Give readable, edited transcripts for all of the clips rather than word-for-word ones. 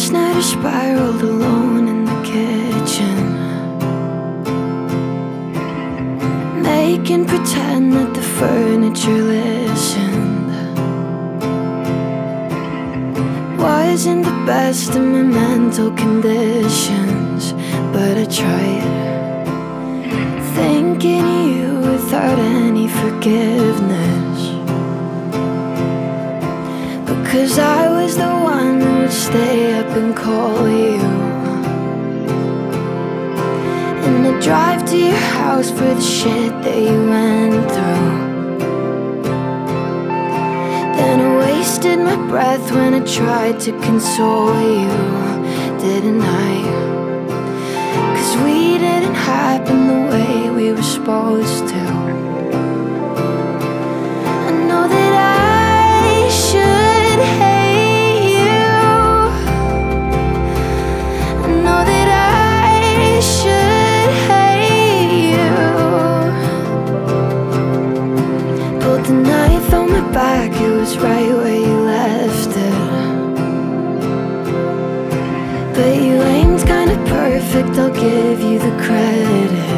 Last night I spiraled alone in the kitchen, making pretend that the furniture listened. Wasn't the best of my mental conditions, but I tried thinking of you without any forgiveness, because I was the one who would stay up and call you, and I'd drive to your house for the shit that you went through. Then I wasted my breath when I tried to console you, didn't I? 'Cause we didn't happen the way we were supposed to. I know that I should hate you, I know that I should hate you. Pulled the knife on my back, it was right where you left it, but you aimed kinda perfect, I'll give you the credit.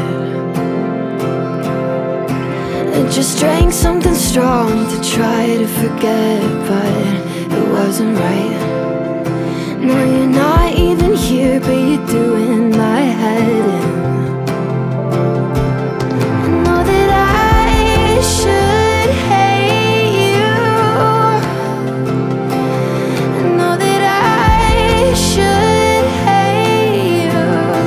I just drank something strong to try to forget, but it wasn't right. No, you're not even here, but you're doing my head in. I know that I should hate you, I know that I should hate you,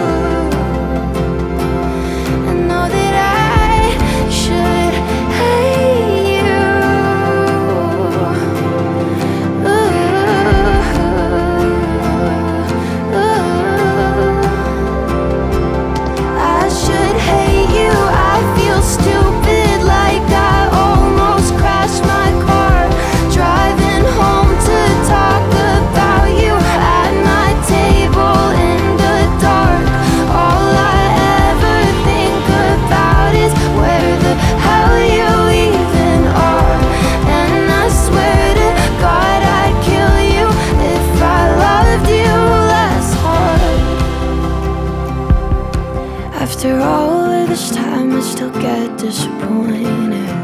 I know that I should hate you. I should hate you. I feel stupid, like I almost crashed my car, driving home to talk about you at my table in the dark. All I ever think about is where the hell you even are, and I swear to God I'd kill you if I loved you less hard. After all of this time I still get disappointed,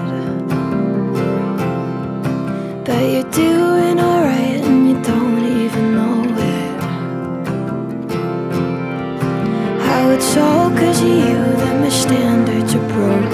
but you're doing alright and you don't even know it. How it's all 'cause of you that my standards are broken.